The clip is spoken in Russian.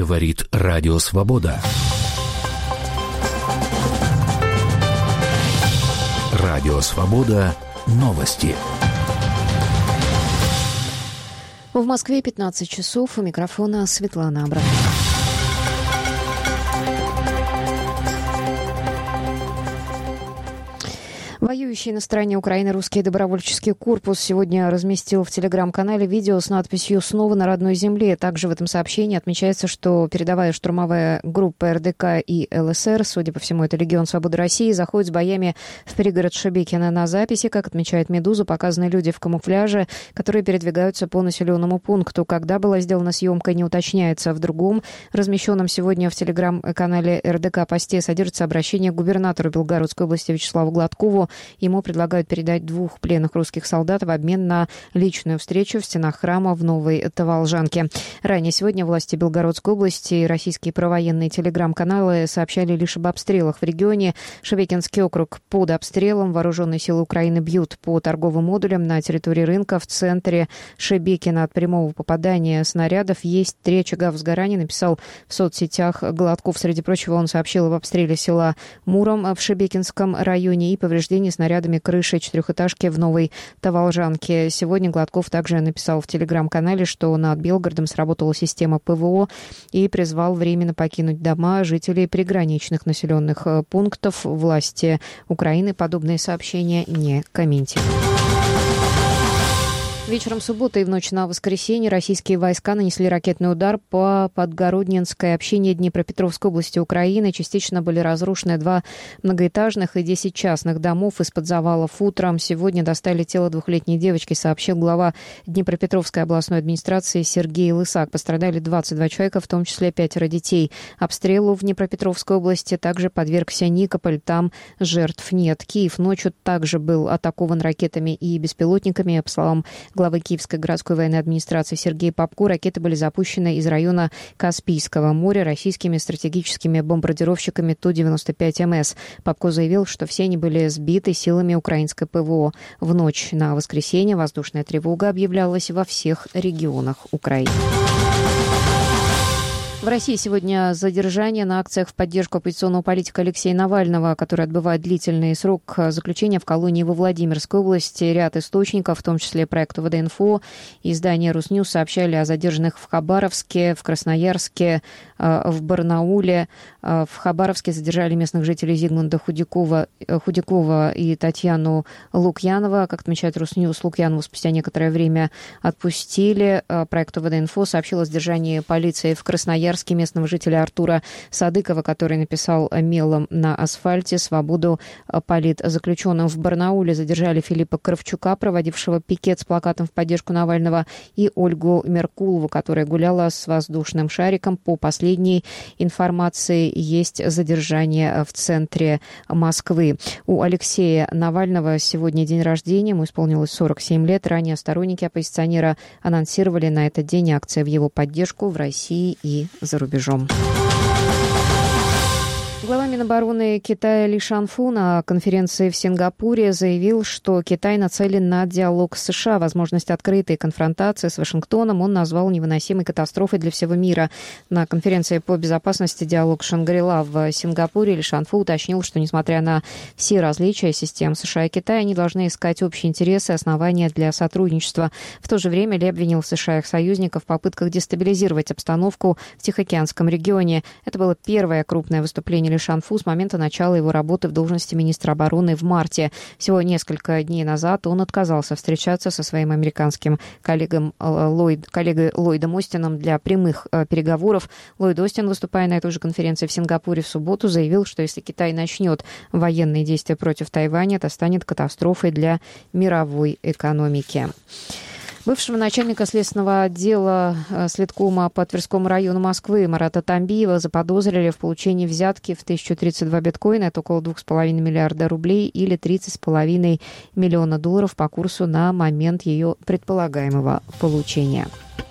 Говорит Радио Свобода. Радио Свобода. Новости. В Москве 15 часов. У микрофона Светлана Абрамова. Воюющий на стороне Украины русский добровольческий корпус сегодня разместил в телеграм-канале видео с надписью «Снова на родной земле». Также в этом сообщении отмечается, что передовая штурмовая группа РДК и ЛСР, судя по всему, это Легион Свободы России, заходит с боями в пригород Шебекино. На записи, как отмечает «Медуза», показаны люди в камуфляже, которые передвигаются по населенному пункту. Когда была сделана съемка, не уточняется. В другом, размещенном сегодня в телеграм-канале РДК посте, содержится обращение к губернатору Белгородской области Вячеславу Гладкову. Ему предлагают передать 2 пленных русских солдат в обмен на личную встречу в стенах храма в Новой Таволжанке. Ранее сегодня власти Белгородской области и российские провоенные телеграм-каналы сообщали лишь об обстрелах в регионе. Шебекинский округ под обстрелом. Вооруженные силы Украины бьют по торговым модулям на территории рынка в центре Шебекино. От прямого попадания снарядов есть 3 очага возгорания, написал в соцсетях Гладков. Среди прочего, он сообщил об обстреле села Муром в Шебекинском районе и повреждении снарядами крыши 4-этажки в Новой Таволжанке. Сегодня Гладков также написал в телеграм-канале, что над Белгородом сработала система ПВО и призвал временно покинуть дома жителей приграничных населенных пунктов. Власти Украины подобные сообщения не комментируют. Вечером субботы и в ночь на воскресенье российские войска нанесли ракетный удар по Подгородненской общине Днепропетровской области Украины. Частично были разрушены 2 многоэтажных и 10 частных домов. Из-под завалов утром сегодня достали тело 2-летней девочки, сообщил глава Днепропетровской областной администрации Сергей Лысак. Пострадали 22 человека, в том числе 5 детей. Обстрелу в Днепропетровской области также подвергся Никополь. Там жертв нет. Киев ночью также был атакован ракетами и беспилотниками. По словам главы Киевской городской военной администрации Сергея Попко, ракеты были запущены из района Каспийского моря российскими стратегическими бомбардировщиками Ту-95МС. Попко заявил, что все они были сбиты силами украинской ПВО. В ночь на воскресенье воздушная тревога объявлялась во всех регионах Украины. В России сегодня задержание на акциях в поддержку оппозиционного политика Алексея Навального, который отбывает длительный срок заключения в колонии во Владимирской области. Ряд источников, в том числе проекту ВД-Инфо и издание «Русньюз», сообщали о задержанных в Хабаровске, в Красноярске, в Барнауле. В Хабаровске задержали местных жителей Зигмунда Худякова и Татьяну Лукьянова. Как отмечает «Русньюз», Лукьянову спустя некоторое время отпустили. Проекту ВД-Инфо сообщил о задержании полиции в Красноярске местного жителя Артура Садыкова, который написал мелом на асфальте «Свободу политзаключенным». В Барнауле задержали Филиппа Кравчука, проводившего пикет с плакатом в поддержку Навального, и Ольгу Меркулову, которая гуляла с воздушным шариком. По последней информации, есть задержание в центре Москвы. У Алексея Навального сегодня день рождения, ему исполнилось 47 лет. Ранее сторонники оппозиционера анонсировали на этот день акции в его поддержку в России и за рубежом. Глава Минобороны Китая Ли Шанфу на конференции в Сингапуре заявил, что Китай нацелен на диалог с США. Возможность открытой конфронтации с Вашингтоном он назвал невыносимой катастрофой для всего мира. На конференции по безопасности «Диалог Шангри-Ла» в Сингапуре Ли Шанфу уточнил, что, несмотря на все различия систем США и Китая, они должны искать общие интересы и основания для сотрудничества. В то же время Ли обвинил США и их союзников в попытках дестабилизировать обстановку в Тихоокеанском регионе. Это было первое крупное выступление Ли Шанфу с момента начала его работы в должности министра обороны в марте. Всего несколько дней назад он отказался встречаться со своим американским коллегой Ллойдом Остином для прямых переговоров. Ллойд Остин, выступая на этой же конференции в Сингапуре в субботу, заявил, что если Китай начнет военные действия против Тайваня, это станет катастрофой для мировой экономики. Бывшего начальника следственного отдела следкома по Тверскому району Москвы Марата Тамбиева заподозрили в получении взятки в 1032 биткоина, это около 2,5 миллиарда рублей или $30,5 миллиона по курсу на момент ее предполагаемого получения.